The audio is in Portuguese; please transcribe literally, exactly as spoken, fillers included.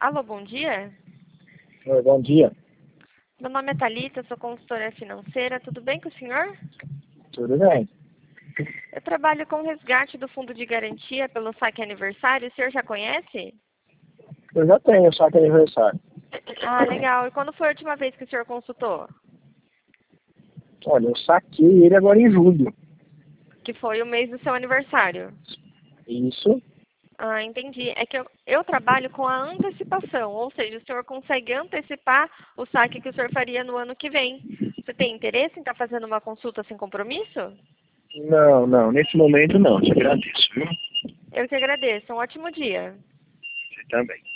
Alô, bom dia. Oi, bom dia. Meu nome é Thalita, sou consultora financeira. Tudo bem com o senhor? Tudo bem? Eu trabalho com resgate do fundo de garantia pelo saque aniversário. O senhor já conhece? Eu já tenho saque aniversário. Ah, legal. E quando foi a última vez que o senhor consultou? Olha, eu saquei ele agora em julho. Que foi o mês do seu aniversário. Isso. Ah, entendi. É que eu, eu trabalho com a antecipação, ou seja, o senhor consegue antecipar o saque que o senhor faria no ano que vem. Você tem interesse em estar fazendo uma consulta sem compromisso? Não, não, nesse momento não. Te agradeço, viu? Eu que agradeço. Um ótimo dia. Você também.